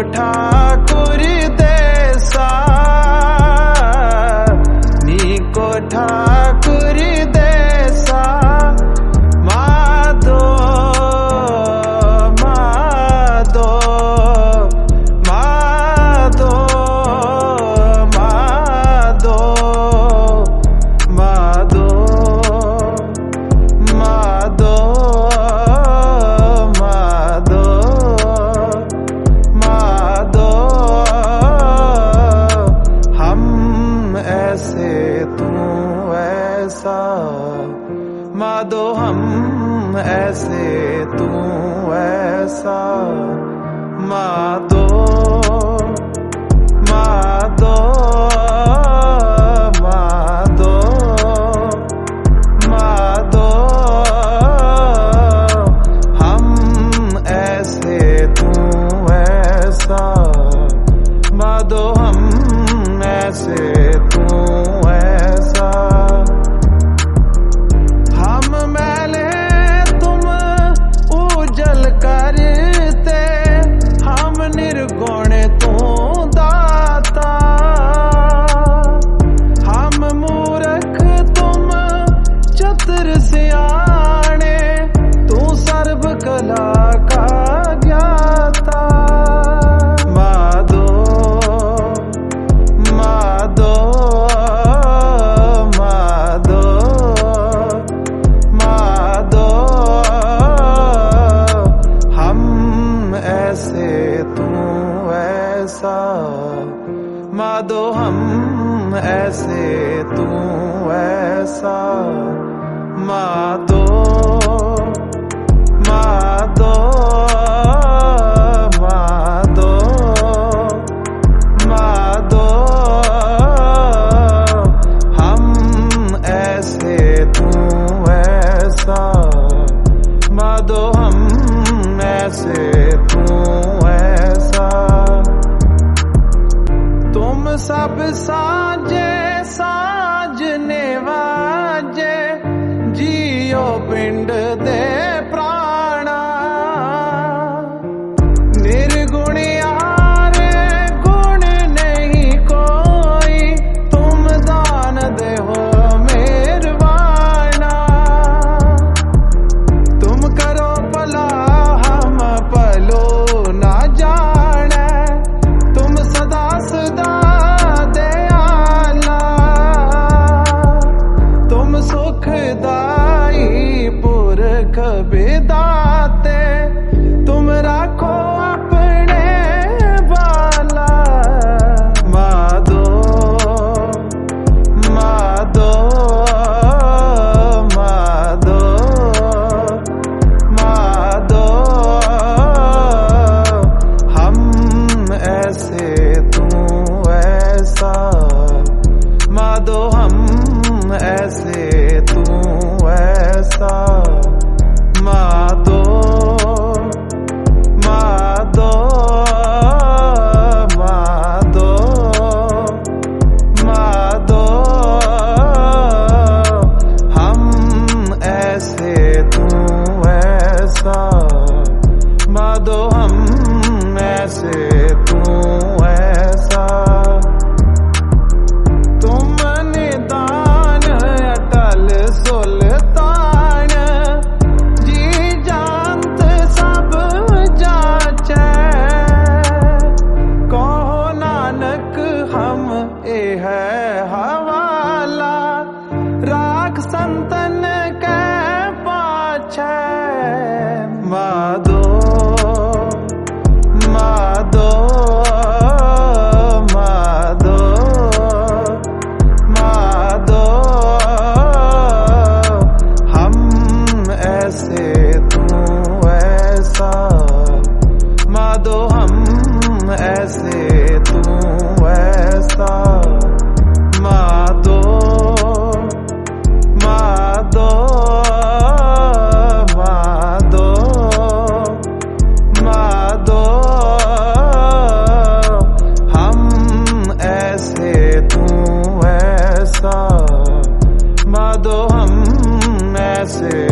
ठाकुर देसा नीको ठाकुर देसा माधो माधो माधो माधो माधो माधो माधो हम ऐसे तू ऐसा माधो हम ऐसे तू ऐसा माधो माधो माधो माधो हम ऐसे तू ऐसा माधो हम ऐसे तू ऐसा हम मैले तुम उजल करते हम निर्गुण तू दाता हम मूर्ख तुम चतुर सियाणे तू सर्व कला का ज्ञाता माधो माधो माधो माधो हम ऐसे तू ऐसा माधो हम ऐसे तू ऐसा माधो माधो माधो माधो हम ऐसे तू ऐसा माधो हम ऐसे तू ऐसा तुम सब साजे साजने वाजे जियो पिंड दे प्राणा निर्गुण यारे गुण नहीं कोई तुम दान दे हो मेरवाना तुम करो भला हम भलो ना जाने तुम सदा सदा दयाला तुम सुखदाई पुरख विदाते तुम राखो अपने बाला माधो माधो माधो माधो हम ऐसे तू ऐसा माधो हम ऐसे तू ऐसा माधो माधो माधो माधो हम ऐसे तू ऐसा माधो हम ऐसे तू ऐसा तुम निदान अटल सुल्तान जी जानत सब जाचे कहो नानक हम ए है हवाला राख संतन के पाछे माधो माधो माधो माधो हम ऐसे तू ऐसा माधो हम ऐसे तू ऐसा माधो माधो माधो माधो हम ऐसे तू ऐसा माधो हम ऐसे